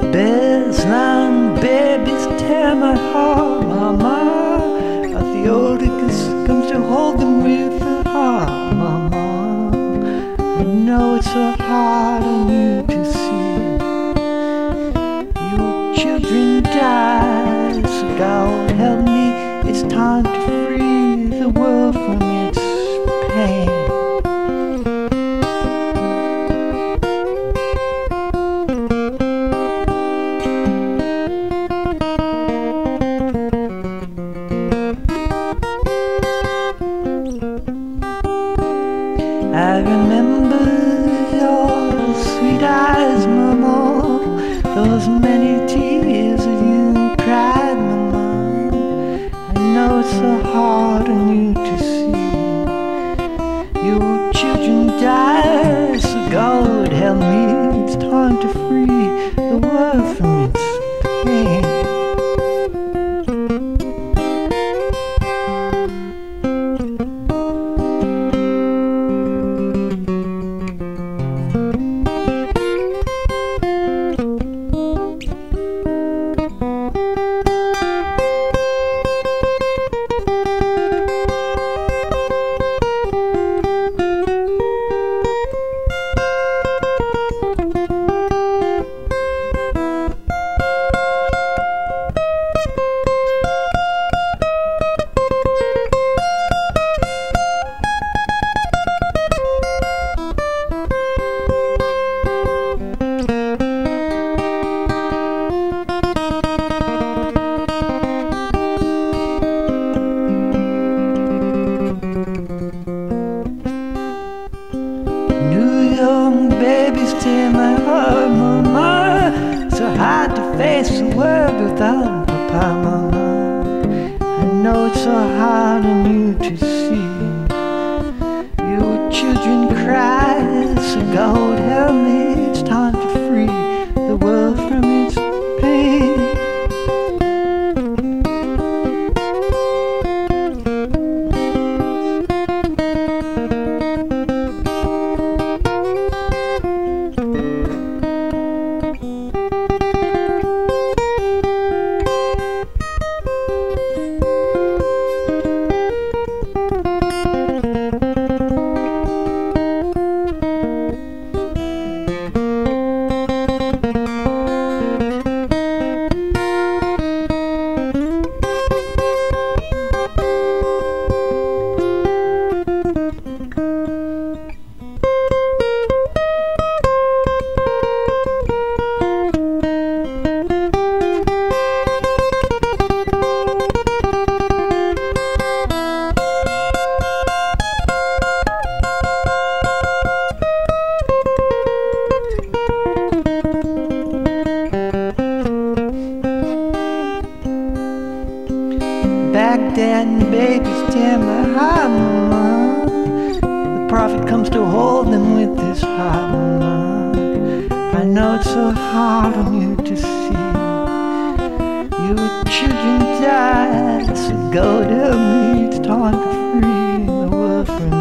Bedtime babies tear my heart, mama. But the Oedipus comes to hold them with the heart, mama. I know it's so hard on you to see. Your children die, so God help me. It's time to free the world from its pain. I remember your sweet eyes, mama. Those many tears that you cried, mama. I know it's so hard on you to see. Your children die, so God help me. It's time to free the world from its pain. Babies tear my heart, mama. So hard to face the world without papa, mama. I know it's so hard on you to see. Your children cry, so God help me. It's time to free the world from its pain. Baghdad and babies tear my heart, mama. The prophet comes to hold them with his heart, mama. I know it's so hard on you to see. Your children die, so God help me. It's time to free the world from